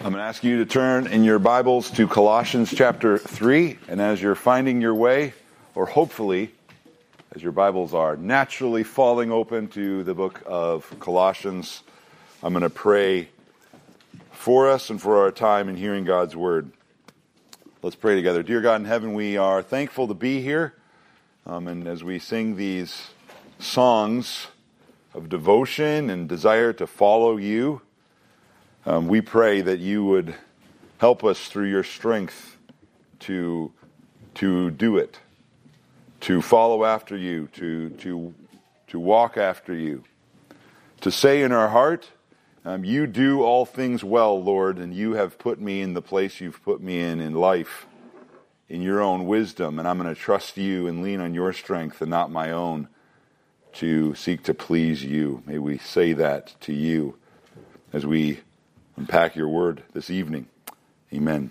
I'm going to ask you to turn in your Bibles to Colossians chapter 3, and as you're finding your way, or hopefully, as your Bibles are naturally falling open to the book of Colossians, I'm going to pray for us and for our time in hearing God's Word. Let's pray together. Dear God in heaven, we are thankful to be here, and as we sing these songs of devotion and desire to follow you, we pray that you would help us through your strength to do it, to follow after you, to walk after you, to say in our heart, you do all things well, Lord, and you have put me in the place you've put me in life, in your own wisdom, and I'm going to trust you and lean on your strength and not my own to seek to please you. May we say that to you as we unpack your word this evening. Amen.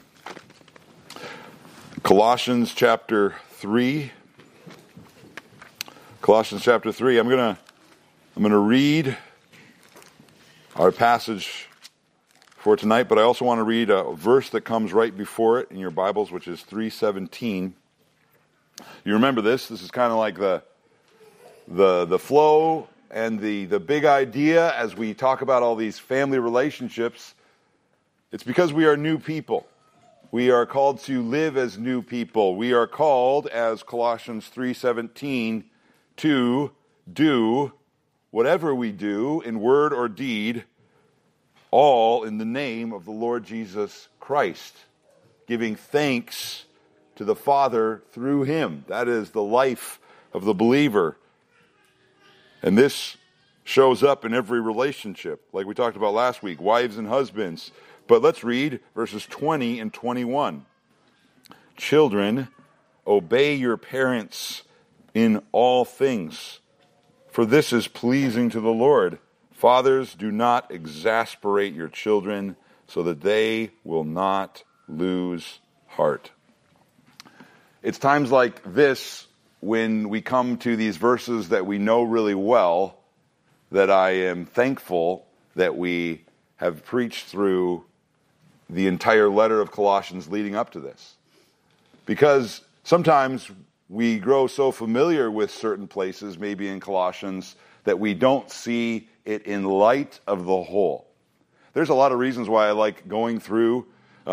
Colossians chapter 3. Colossians chapter 3. I'm going to read our passage for tonight, but I also want to read a verse that comes right before it in your Bibles, which is 3:17. You remember this? This is kind of like the flow and the big idea as we talk about all these family relationships. It's because we are new people. We are called to live as new people. We are called, as Colossians 3:17, to do whatever we do in word or deed, all in the name of the Lord Jesus Christ, giving thanks to the Father through him. That is the life of the believer. And this shows up in every relationship, like we talked about last week, wives and husbands. But let's read verses 20 and 21. Children, obey your parents in all things, for this is pleasing to the Lord. Fathers, do not exasperate your children, so that they will not lose heart. It's times like this, when we come to these verses that we know really well, that I am thankful that we have preached through the entire letter of Colossians leading up to this. Because sometimes we grow so familiar with certain places, maybe in Colossians, that we don't see it in light of the whole. There's a lot of reasons why I like going through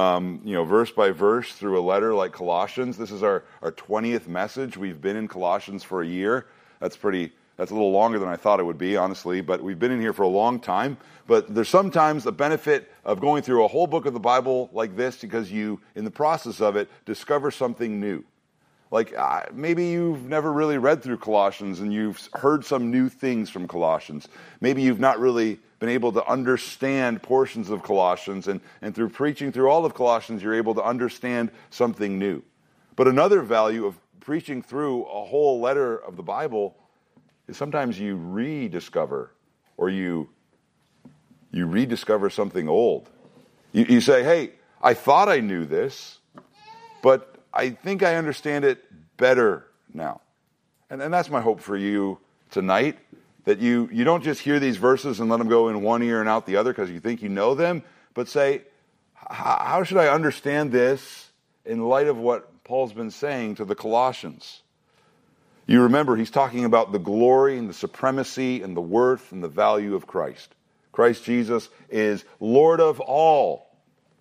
verse by verse through a letter like Colossians. This is our 20th message. We've been in Colossians for a year. That's a little longer than I thought it would be, honestly, but we've been in here for a long time. But there's sometimes a benefit of going through a whole book of the Bible like this, because you, in the process of it, discover something new. Like maybe you've never really read through Colossians and you've heard some new things from Colossians. Maybe you've not really been able to understand portions of Colossians, and through preaching through all of Colossians, you're able to understand something new. But another value of preaching through a whole letter of the Bible is sometimes you rediscover, or you rediscover something old. You say, hey, I thought I knew this, but I think I understand it better now. And that's my hope for you tonight, that you don't just hear these verses and let them go in one ear and out the other because you think you know them, but say, how should I understand this in light of what Paul's been saying to the Colossians? You remember, he's talking about the glory and the supremacy and the worth and the value of Christ. Christ Jesus is Lord of all.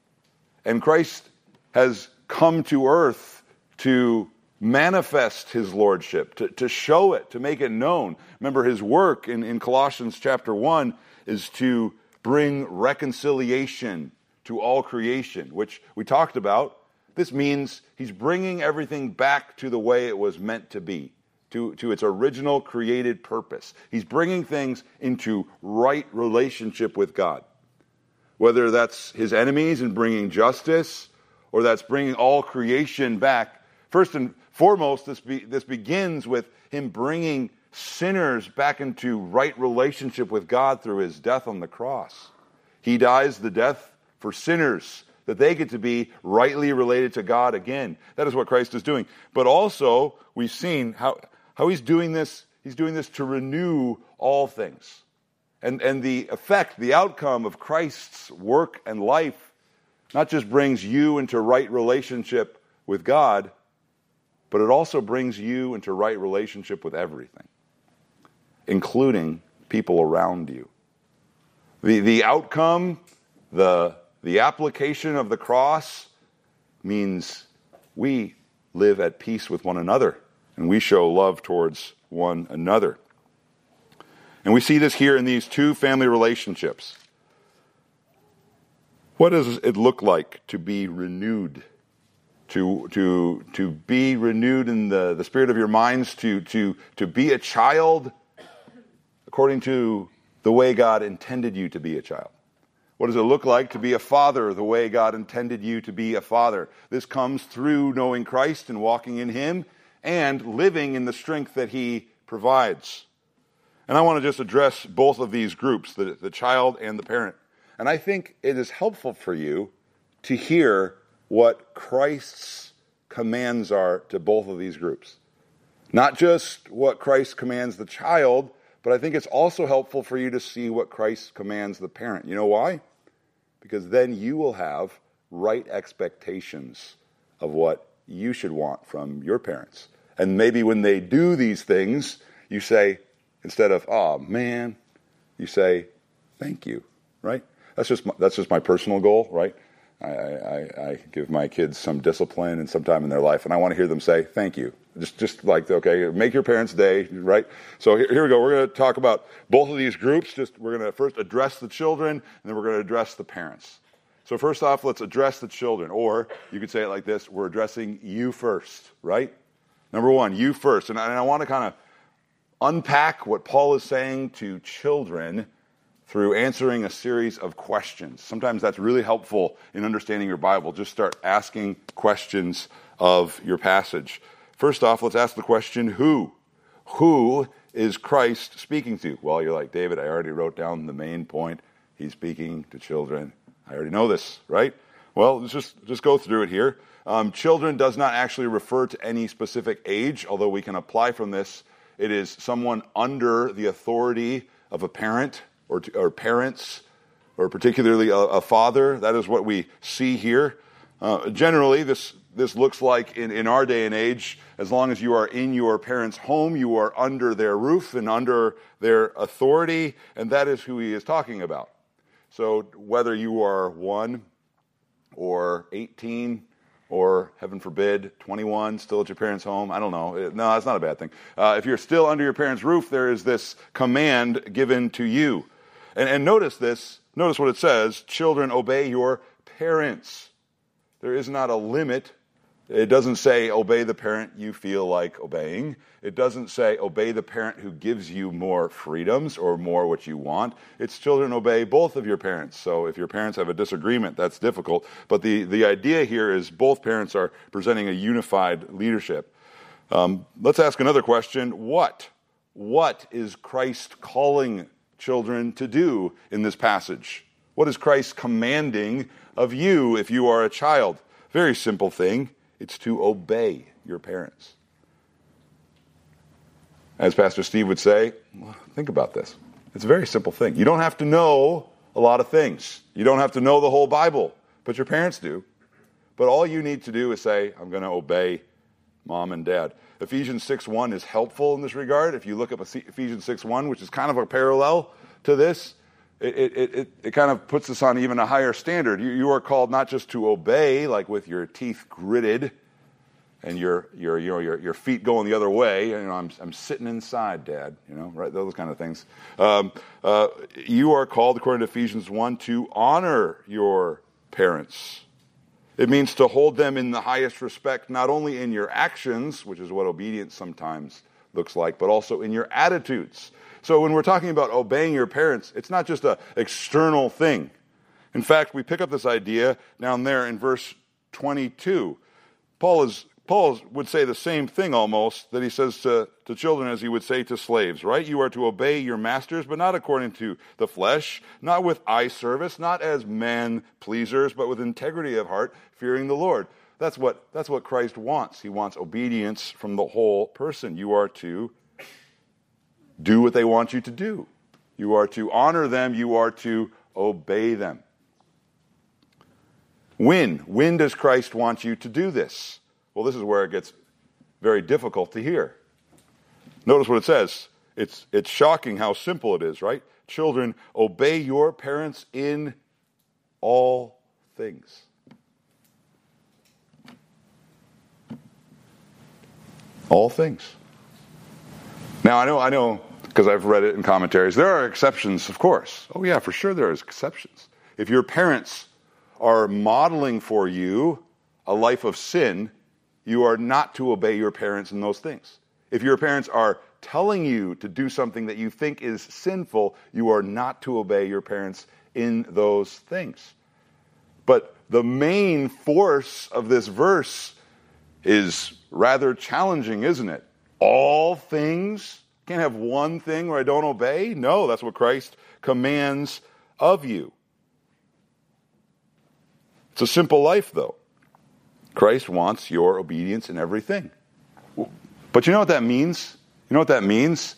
And Christ has come to earth to manifest his lordship, to show it, to make it known. Remember, his work in Colossians chapter 1 is to bring reconciliation to all creation, which we talked about. This means he's bringing everything back to the way it was meant to be, to its original created purpose. He's bringing things into right relationship with God. Whether that's his enemies and bringing justice, or that's bringing all creation back. First and foremost, this begins with him bringing sinners back into right relationship with God through his death on the cross. He dies the death for sinners, that they get to be rightly related to God again. That is what Christ is doing. But also, we've seen how he's doing this. He's doing this to renew all things. And the effect, the outcome of Christ's work and life not just brings you into right relationship with God, but it also brings you into right relationship with everything, including people around you. The outcome, the application of the cross means we live at peace with one another, and we show love towards one another. And we see this here in these two family relationships. What does it look like to be renewed? To be renewed in the spirit of your minds, to be a child according to the way God intended you to be a child. What does it look like to be a father the way God intended you to be a father? This comes through knowing Christ and walking in Him and living in the strength that He provides. And I want to just address both of these groups, the child and the parent. And I think it is helpful for you to hear what Christ's commands are to both of these groups. Not just what Christ commands the child, but I think it's also helpful for you to see what Christ commands the parent. You know why? Because then you will have right expectations of what you should want from your parents. And maybe when they do these things, you say, instead of, oh man, you say, thank you, right? That's just my personal goal, right? I give my kids some discipline and some time in their life, and I want to hear them say, thank you. Just like, okay, make your parents' day, right? So here we go. We're going to talk about both of these groups. We're going to first address the children, and then we're going to address the parents. So first off, let's address the children. Or you could say it like this: we're addressing you first, right? Number one, you first. And I want to kind of unpack what Paul is saying to children through answering a series of questions. Sometimes that's really helpful in understanding your Bible. Just start asking questions of your passage. First off, let's ask the question, who? Who is Christ speaking to? Well, you're like, David, I already wrote down the main point. He's speaking to children. I already know this, right? Well, let's just go through it here. Children does not actually refer to any specific age, although we can apply from this. It is someone under the authority of a parent or parents, or particularly a father. That is what we see here. Generally, this looks like in our day and age, as long as you are in your parents' home, you are under their roof and under their authority, and that is who he is talking about. So whether you are 1 or 18 or, heaven forbid, 21, still at your parents' home, I don't know. No, that's not a bad thing. If you're still under your parents' roof, there is this command given to you. And notice this. Notice what it says. Children, obey your parents. There is not a limit. It doesn't say obey the parent you feel like obeying. It doesn't say obey the parent who gives you more freedoms or more what you want. It's children, obey both of your parents. So if your parents have a disagreement, that's difficult. But the idea here is both parents are presenting a unified leadership. Let's ask another question. What is Christ calling children to do in this passage? What is Christ commanding of you if you are a child? Very simple thing. It's to obey your parents. As Pastor Steve would say, think about this. It's a very simple thing. You don't have to know a lot of things. You don't have to know the whole Bible, but your parents do. But all you need to do is say, I'm going to obey mom and dad. Ephesians 6:1 is helpful in this regard. If you look up Ephesians 6:1, which is kind of a parallel to this, it kind of puts us on even a higher standard. You are called not just to obey, like with your teeth gritted and your feet going the other way. You know, I'm sitting inside, Dad. You know, right? Those kind of things. You are called, according to Ephesians 1, to honor your parents. It means to hold them in the highest respect, not only in your actions, which is what obedience sometimes looks like, but also in your attitudes. So when we're talking about obeying your parents, it's not just an external thing. In fact, we pick up this idea down there in verse 22. Paul would say the same thing almost that he says to children as he would say to slaves, right? You are to obey your masters, but not according to the flesh, not with eye service, not as man pleasers, but with integrity of heart, fearing the Lord. That's what Christ wants. He wants obedience from the whole person. You are to do what they want you to do. You are to honor them. You are to obey them. When does Christ want you to do this? Well, this is where it gets very difficult to hear. Notice what it says. It's shocking how simple it is, right? Children, obey your parents in all things. All things. Now, I know, because I've read it in commentaries, there are exceptions, of course. Oh yeah, for sure there is exceptions. If your parents are modeling for you a life of sin, you are not to obey your parents in those things. If your parents are telling you to do something that you think is sinful, you are not to obey your parents in those things. But the main force of this verse is rather challenging, isn't it? All things? Can't have one thing where I don't obey? No, that's what Christ commands of you. It's a simple life, though. Christ wants your obedience in everything. But you know what that means? You know what that means?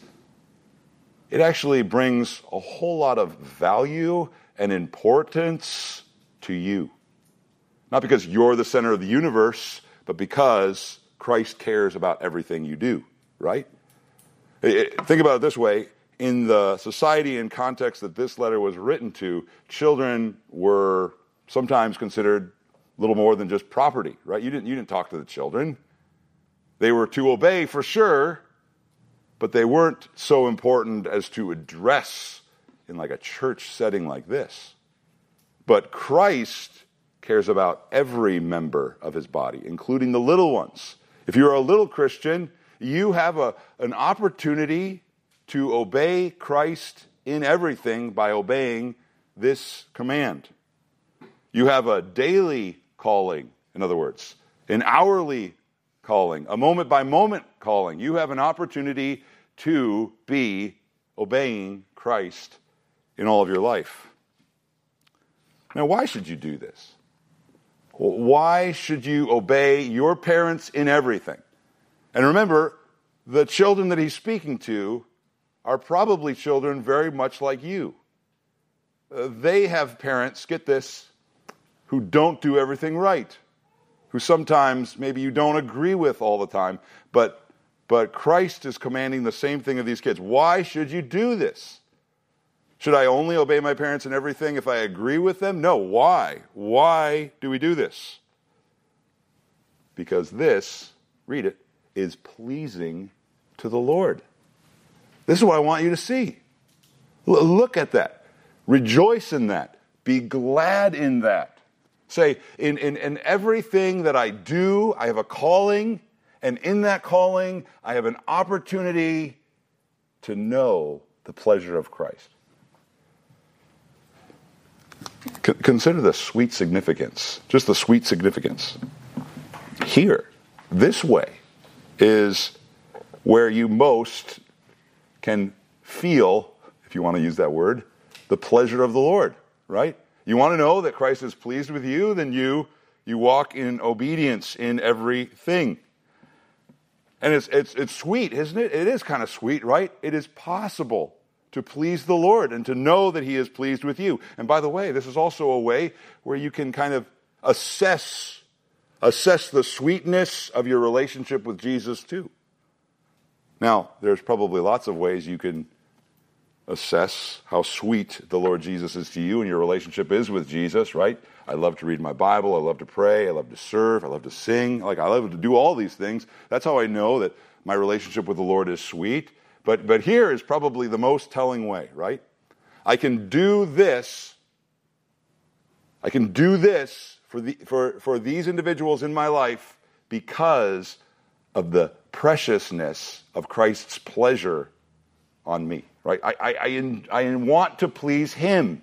It actually brings a whole lot of value and importance to you. Not because you're the center of the universe, but because Christ cares about everything you do, right? Think about it this way. In the society and context that this letter was written to, children were sometimes considered a little more than just property, right? You didn't talk to the children. They were to obey for sure, but they weren't so important as to address in like a church setting like this. But Christ cares about every member of his body, including the little ones. If you're a little Christian, you have an opportunity to obey Christ in everything by obeying this command. You have a daily calling, in other words, an hourly calling, a moment-by-moment calling. You have an opportunity to be obeying Christ in all of your life. Now, why should you do this? Why should you obey your parents in everything? And remember, the children that he's speaking to are probably children very much like you. They have parents, get this, who don't do everything right, who sometimes maybe you don't agree with all the time, but Christ is commanding the same thing of these kids. Why should you do this? Should I only obey my parents in everything if I agree with them? No. Why? Why do we do this? Because this, read it, is pleasing to the Lord. This is what I want you to see. Look at that. Rejoice in that. Be glad in that. Say, in everything that I do, I have a calling, and in that calling, I have an opportunity to know the pleasure of Christ. Consider the sweet significance, just the sweet significance. Here, this way, is where you most can feel, if you want to use that word, the pleasure of the Lord, right? You want to know that Christ is pleased with you, then you walk in obedience in everything. And it's sweet, isn't it? It is kind of sweet, right? It is possible to please the Lord and to know that he is pleased with you. And by the way, this is also a way where you can kind of assess the sweetness of your relationship with Jesus too. Now, there's probably lots of ways you can assess how sweet the Lord Jesus is to you and your relationship is with Jesus, right? I love to read my Bible. I love to pray. I love to serve. I love to sing. I love to do all these things. That's how I know that my relationship with the Lord is sweet. But here is probably the most telling way, right? I can do this for these individuals in my life because of the preciousness of Christ's pleasure on me, right? I want to please him.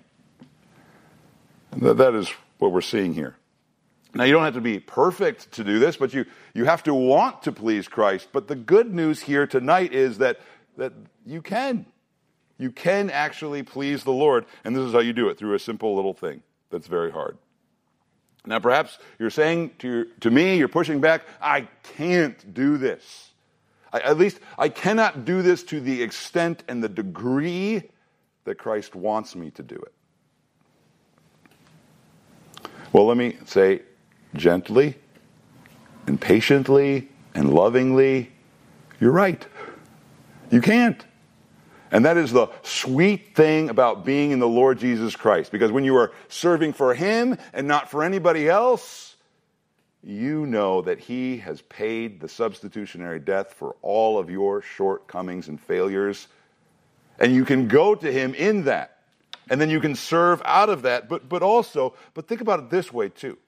That is what we're seeing here. Now, you don't have to be perfect to do this, but you have to want to please Christ. But the good news here tonight is that you can. You can actually please the Lord, and this is how you do it, through a simple little thing that's very hard. Now, perhaps you're saying to me, you're pushing back, I can't do this. At least I cannot do this to the extent and the degree that Christ wants me to do it. Well, let me say gently and patiently and lovingly, you're right. You can't. And that is the sweet thing about being in the Lord Jesus Christ. Because when you are serving for Him and not for anybody else, you know that He has paid the substitutionary death for all of your shortcomings and failures. And you can go to Him in that. And then you can serve out of that. But think about it this way too.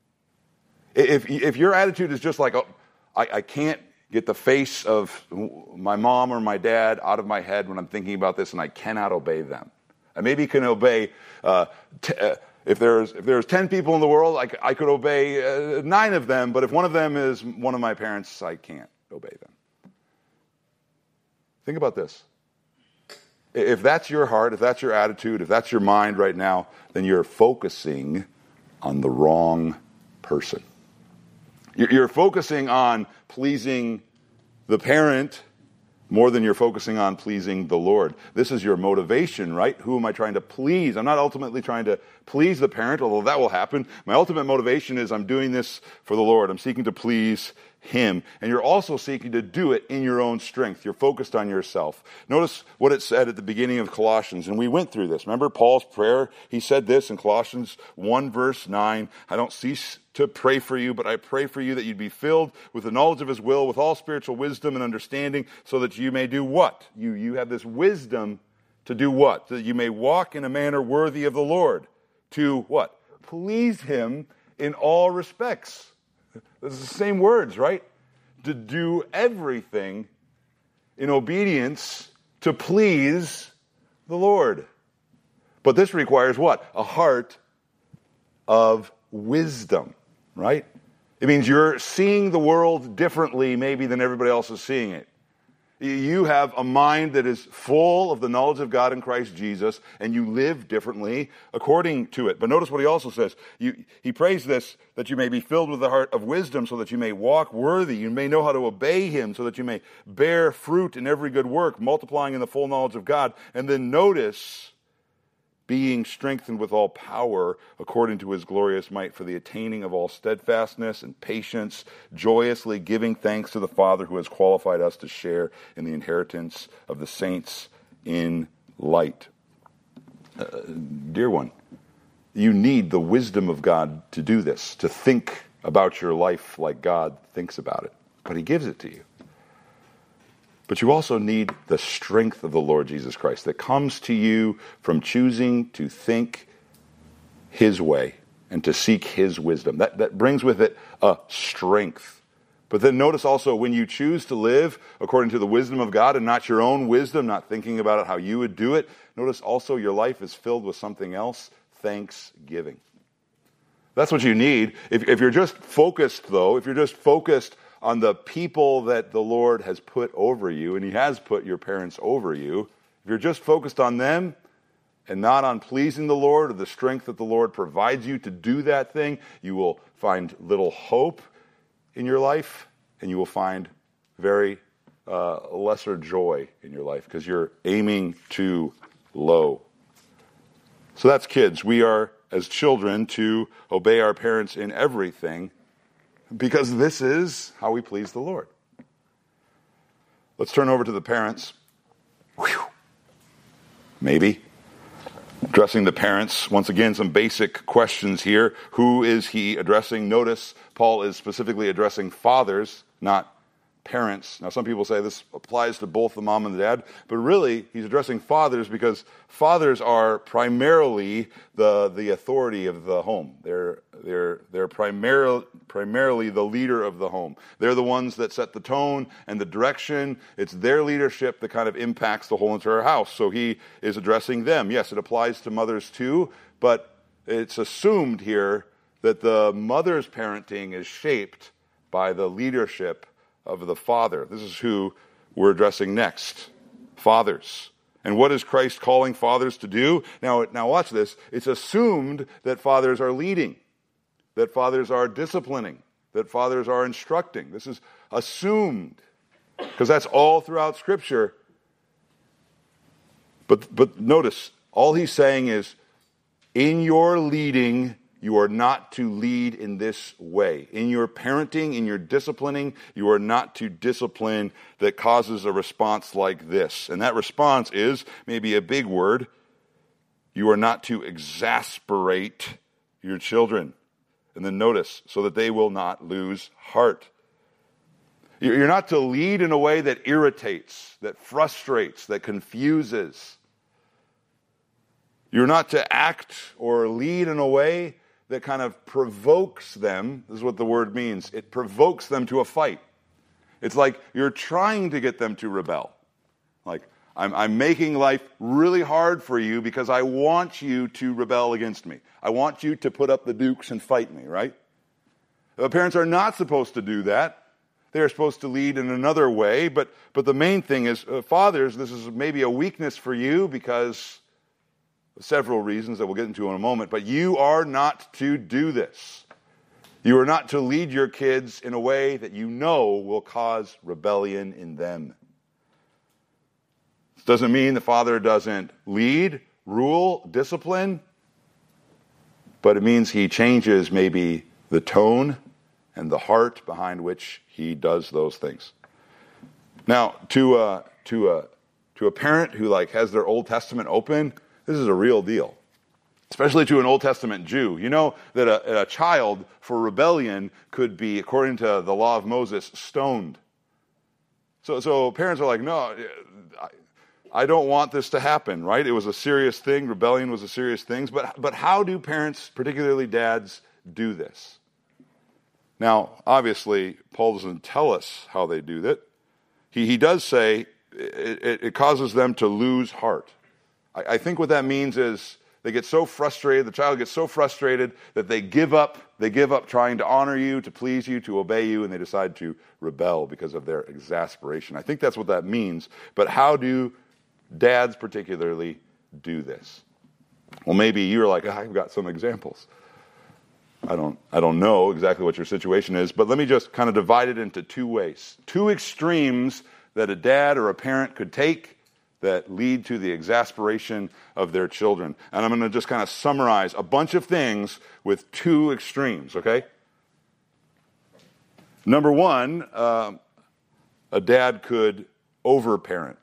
If your attitude is just like, oh, I can't get the face of my mom or my dad out of my head when I'm thinking about this, and I cannot obey them. I maybe can obey, if there's 10 people in the world, I could obey 9 of them, but if one of them is one of my parents, I can't obey them. Think about this. If that's your heart, if that's your attitude, if that's your mind right now, then you're focusing on the wrong person. You're focusing on pleasing the parent more than you're focusing on pleasing the Lord. This is your motivation, right? Who am I trying to please? I'm not ultimately trying to please the parent, although that will happen. My ultimate motivation is I'm doing this for the Lord. I'm seeking to please Him. And you're also seeking to do it in your own strength. You're focused on yourself. Notice what it said at the beginning of Colossians, and we went through this. Remember Paul's prayer? He said this in Colossians 1 verse 9, I don't cease to pray for you, but I pray for you that you'd be filled with the knowledge of His will, with all spiritual wisdom and understanding, so that you may do what? You have this wisdom to do what? That you may walk in a manner worthy of the Lord. To what? Please Him in all respects. It's the same words, right? To do everything in obedience to please the Lord. But this requires what? A heart of wisdom, right? It means you're seeing the world differently maybe than everybody else is seeing it. You have a mind that is full of the knowledge of God in Christ Jesus, and you live differently according to it. But notice what he also says. He prays this, that you may be filled with the heart of wisdom, so that you may walk worthy. You may know how to obey Him, so that you may bear fruit in every good work, multiplying in the full knowledge of God. And then notice, being strengthened with all power according to His glorious might for the attaining of all steadfastness and patience, joyously giving thanks to the Father who has qualified us to share in the inheritance of the saints in light. Dear one, you need the wisdom of God to do this, to think about your life like God thinks about it. But He gives it to you. But you also need the strength of the Lord Jesus Christ that comes to you from choosing to think His way and to seek His wisdom. That brings with it a strength. But then notice also, when you choose to live according to the wisdom of God and not your own wisdom, not thinking about it how you would do it, notice also your life is filled with something else, thanksgiving. That's what you need. If you're just focused, though, if you're just focused on the people that the Lord has put over you, and He has put your parents over you, if you're just focused on them and not on pleasing the Lord or the strength that the Lord provides you to do that thing, you will find little hope in your life, and you will find very lesser joy in your life because you're aiming too low. So that's kids. We are, as children, to obey our parents in everything, because this is how we please the Lord. Let's turn over to the parents. Maybe. Addressing the parents. Once again, some basic questions here. Who is he addressing? Notice Paul is specifically addressing fathers, not parents. Now, some people say this applies to both the mom and the dad, but really, he's addressing fathers because fathers are primarily the authority of the home. They're primarily the leader of the home. They're the ones that set the tone and the direction. It's their leadership that kind of impacts the whole entire house. So he is addressing them. Yes, it applies to mothers too, but it's assumed here that the mother's parenting is shaped by the leadership of the father. This is who we're addressing next. Fathers. And what is Christ calling fathers to do? Now watch this. It's assumed that fathers are leading, that fathers are disciplining, that fathers are instructing. This is assumed, because that's all throughout Scripture. But notice, all he's saying is, in your leading you are not to lead in this way. In your parenting, in your disciplining, you are not to discipline that causes a response like this. And that response is maybe a big word. You are not to exasperate your children. And then notice, so that they will not lose heart. You're not to lead in a way that irritates, that frustrates, that confuses. You're not to act or lead in a way that kind of provokes them. This is what the word means. It provokes them to a fight. It's like you're trying to get them to rebel. Like, I'm making life really hard for you because I want you to rebel against me. I want you to put up the dukes and fight me, right? Parents are not supposed to do that. They are supposed to lead in another way. But the main thing is, fathers, this is maybe a weakness for you because of several reasons that we'll get into in a moment. But you are not to do this. You are not to lead your kids in a way that you know will cause rebellion in them. This doesn't mean the father doesn't lead, rule, discipline, but it means he changes maybe the tone and the heart behind which he does those things. Now, to a parent who has their Old Testament open, this is a real deal. Especially to an Old Testament Jew. You know that a child for rebellion could be, according to the law of Moses, stoned. So parents are like, no, I don't want this to happen, right? It was a serious thing. Rebellion was a serious thing. But how do parents, particularly dads, do this? Now, obviously, Paul doesn't tell us how they do that. He does say it causes them to lose heart. I think what that means is they get so frustrated, the child gets so frustrated that they give up trying to honor you, to please you, to obey you, and they decide to rebel because of their exasperation. I think that's what that means. But how do dads particularly do this? Well, maybe you're like, I've got some examples. I don't know exactly what your situation is, but let me just kind of divide it into two ways. Two extremes that a dad or a parent could take that lead to the exasperation of their children. And I'm going to just kind of summarize a bunch of things with two extremes, okay? Number one, a dad could overparent.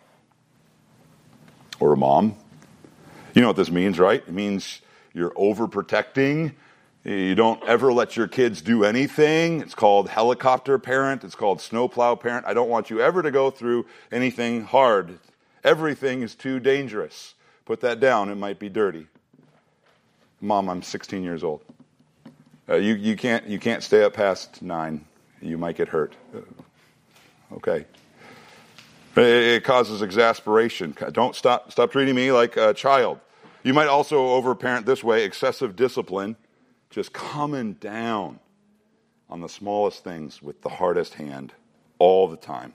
Or a mom. You know what this means, right? It means you're overprotecting. You don't ever let your kids do anything. It's called helicopter parent. It's called snowplow parent. I don't want you ever to go through anything hard. Everything is too dangerous. Put that down. It might be dirty. Mom, I'm 16 years old. You can't stay up past 9. You might get hurt. Okay. It causes exasperation. Don't stop treating me like a child. You might also overparent this way, excessive discipline, just coming down on the smallest things with the hardest hand all the time.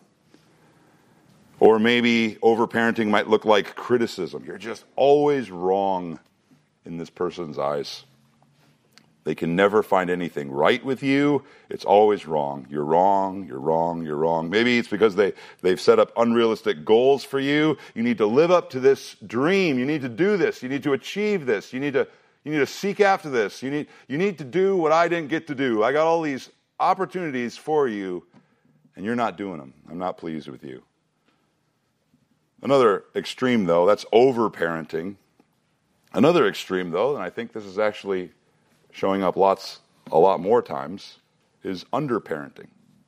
Or maybe overparenting might look like criticism. You're just always wrong in this person's eyes. They can never find anything right with you. It's always wrong. You're wrong, you're wrong, you're wrong. Maybe it's because they've set up unrealistic goals for you. You need to live up to this dream. You need to do this. You need to achieve this. You need to seek after this. You need to do what I didn't get to do. I got all these opportunities for you, and you're not doing them. I'm not pleased with you. Another extreme, though, that's over-parenting. Another extreme, though, and I think this is actually showing up a lot more times, is under-parenting.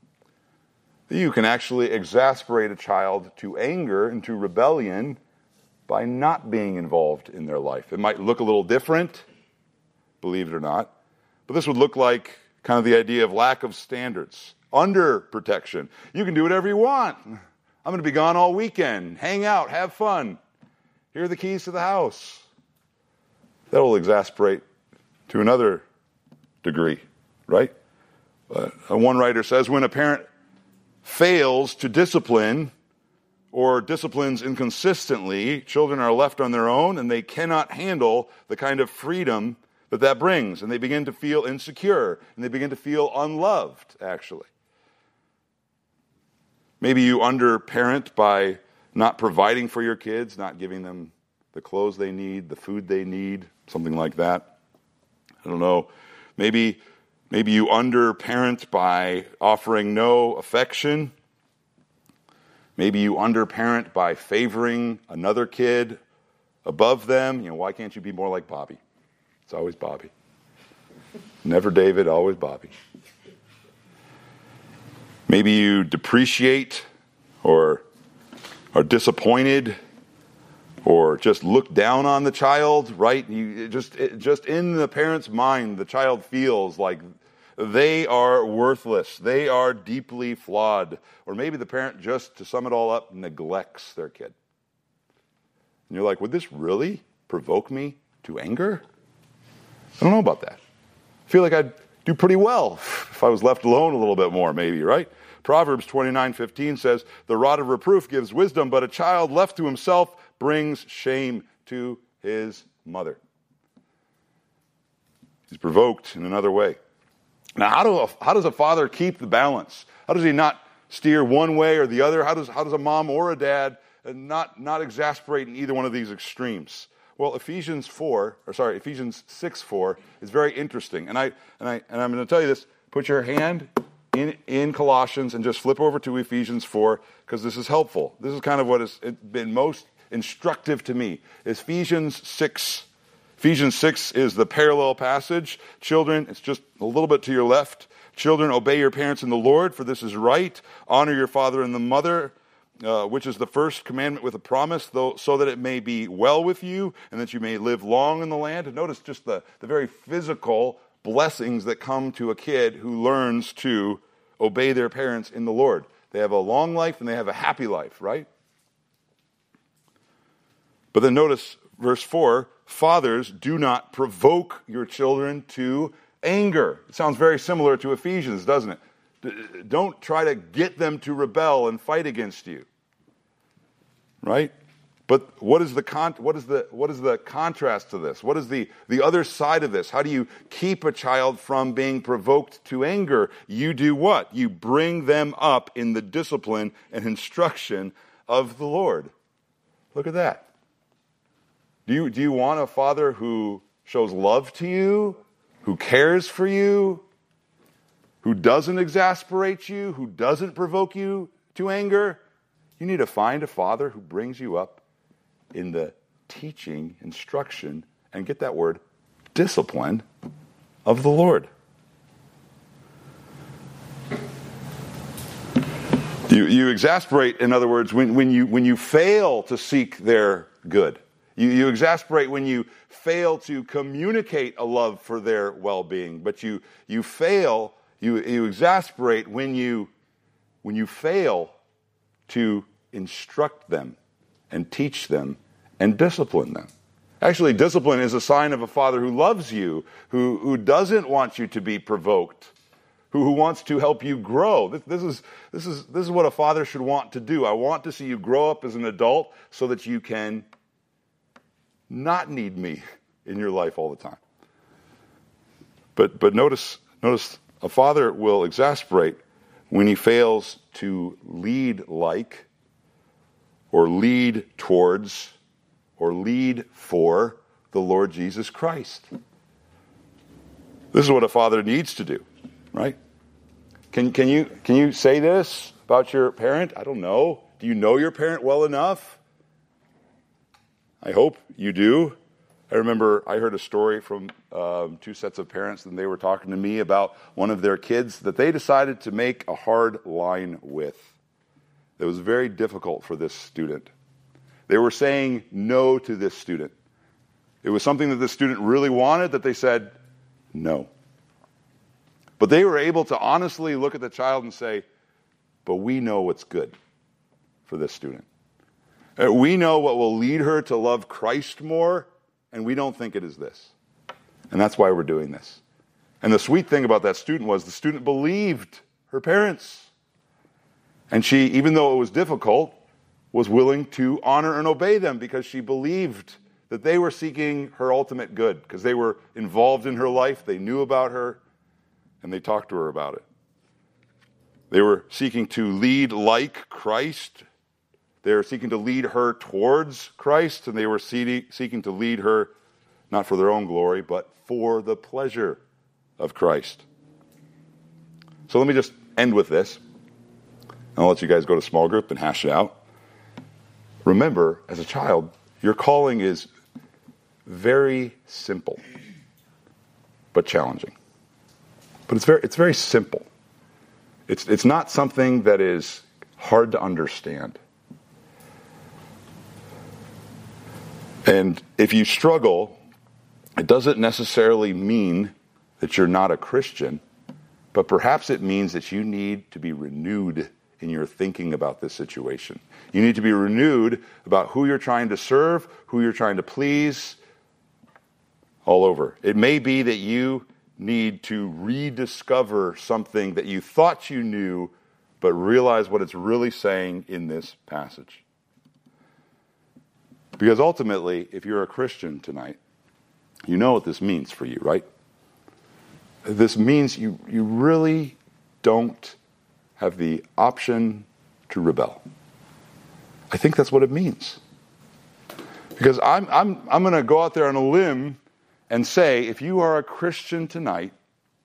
You can actually exasperate a child to anger and to rebellion by not being involved in their life. It might look a little different, believe it or not, but this would look like kind of the idea of lack of standards, under-protection. You can do whatever you want. I'm going to be gone all weekend. Hang out, have fun. Here are the keys to the house. That will exasperate to another degree, right? One writer says, when a parent fails to discipline or disciplines inconsistently, children are left on their own and they cannot handle the kind of freedom that brings. And they begin to feel insecure and they begin to feel unloved, actually. Maybe you underparent by not providing for your kids, not giving them the clothes they need, the food they need, something like that. I don't know. Maybe you underparent by offering no affection. Maybe you underparent by favoring another kid above them. Why can't you be more like Bobby? It's always Bobby. Never David, always Bobby. Maybe you depreciate or are disappointed or just look down on the child, right? Just in the parent's mind, the child feels like they are worthless. They are deeply flawed. Or maybe the parent just, to sum it all up, neglects their kid. And you're like, would this really provoke me to anger? I don't know about that. I feel like I'd do pretty well if I was left alone a little bit more, maybe, right? Proverbs 29:15 says, the rod of reproof gives wisdom, but a child left to himself brings shame to his mother. He's provoked in another way. Now, how does a father keep the balance? How does he not steer one way or the other? How does a mom or a dad not exasperate in either one of these extremes? Well, Ephesians 6:4 is very interesting. And I'm going to tell you this. Put your hand in Colossians and just flip over to Ephesians 4 because this is helpful. This is kind of what has been most instructive to me. Ephesians 6. Ephesians 6 is the parallel passage. Children, it's just a little bit to your left. Children, obey your parents in the Lord, for this is right. Honor your father and the mother, which is the first commandment with a promise, so that it may be well with you and that you may live long in the land. And notice just the very physical blessings that come to a kid who learns to obey their parents in the Lord. They have a long life and they have a happy life, right? But then notice verse 4, fathers, do not provoke your children to anger. It sounds very similar to Ephesians, doesn't it? Don't try to get them to rebel and fight against you. Right? But what is the contrast to this? What is the other side of this? How do you keep a child from being provoked to anger? You do what? You bring them up in the discipline and instruction of the Lord. Look at that. Do you want a father who shows love to you, who cares for you, who doesn't exasperate you, who doesn't provoke you to anger? You need to find a father who brings you up in the teaching, instruction, and get that word, discipline of the Lord. You exasperate, in other words, when you fail to seek their good. You exasperate when you fail to communicate a love for their well-being. But you exasperate when you fail to instruct them and teach them and discipline them. Actually, discipline is a sign of a father who loves you, who doesn't want you to be provoked, who wants to help you grow. This is what a father should want to do. I want to see you grow up as an adult so that you can not need me in your life all the time. But notice a father will exasperate when he fails to lead like, or lead towards, or lead for the Lord Jesus Christ. This is what a father needs to do, right? Can you say this about your parent? I don't know. Do you know your parent well enough? I hope you do. I remember I heard a story from two sets of parents, and they were talking to me about one of their kids that they decided to make a hard line with. It was very difficult for this student. They were saying no to this student. It was something that this student really wanted that they said no. But they were able to honestly look at the child and say, but we know what's good for this student. We know what will lead her to love Christ more, and we don't think it is this. And that's why we're doing this. And the sweet thing about that student was the student believed her parents. And she, even though it was difficult, was willing to honor and obey them because she believed that they were seeking her ultimate good, because they were involved in her life, they knew about her, and they talked to her about it. They were seeking to lead like Christ. They were seeking to lead her towards Christ, and they were seeking to lead her not for their own glory, but for the pleasure of Christ. So let me just end with this. I'll let you guys go to small group and hash it out. Remember, as a child, your calling is very simple, but challenging. But it's very simple. It's not something that is hard to understand. And if you struggle, it doesn't necessarily mean that you're not a Christian, but perhaps it means that you need to be renewed in your thinking about this situation. You need to be renewed about who you're trying to serve, who you're trying to please, all over. It may be that you need to rediscover something that you thought you knew, but realize what it's really saying in this passage. Because ultimately, if you're a Christian tonight, you know what this means for you, right? This means you really don't have the option to rebel. I think that's what it means. Because I'm going to go out there on a limb and say, if you are a Christian tonight,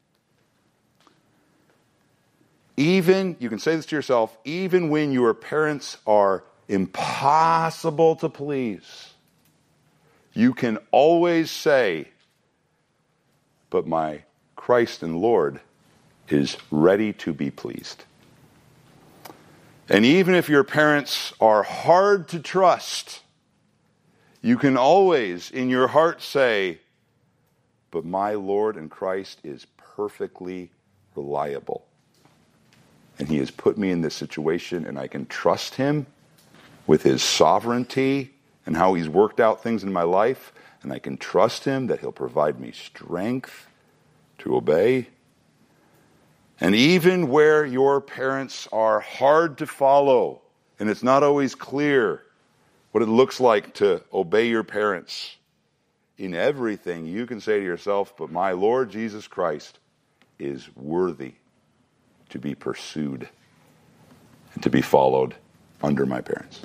even, you can say this to yourself, even when your parents are impossible to please, you can always say, but my Christ and Lord is ready to be pleased. And even if your parents are hard to trust, you can always in your heart say, but my Lord and Christ is perfectly reliable. And he has put me in this situation, and I can trust him with his sovereignty and how he's worked out things in my life. And I can trust him that he'll provide me strength to obey. And even where your parents are hard to follow, and it's not always clear what it looks like to obey your parents, in everything you can say to yourself, but my Lord Jesus Christ is worthy to be pursued and to be followed under my parents.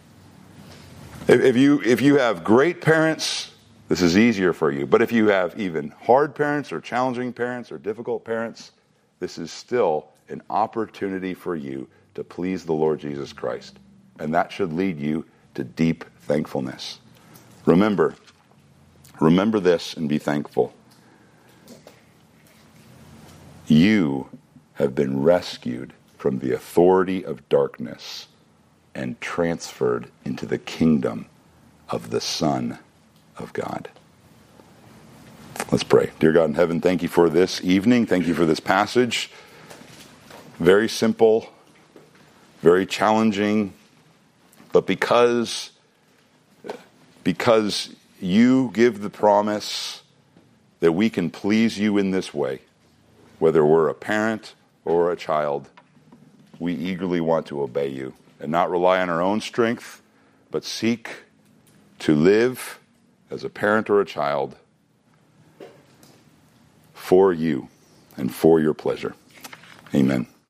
If you have great parents, this is easier for you. But if you have even hard parents or challenging parents or difficult parents, this is still an opportunity for you to please the Lord Jesus Christ. And that should lead you to deep thankfulness. Remember this and be thankful. You have been rescued from the authority of darkness and transferred into the kingdom of the Son of God. Let's pray. Dear God in heaven, thank you for this evening. Thank you for this passage. Very simple, very challenging, but because you give the promise that we can please you in this way, whether we're a parent or a child, we eagerly want to obey you and not rely on our own strength, but seek to live as a parent or a child for you and for your pleasure. Amen.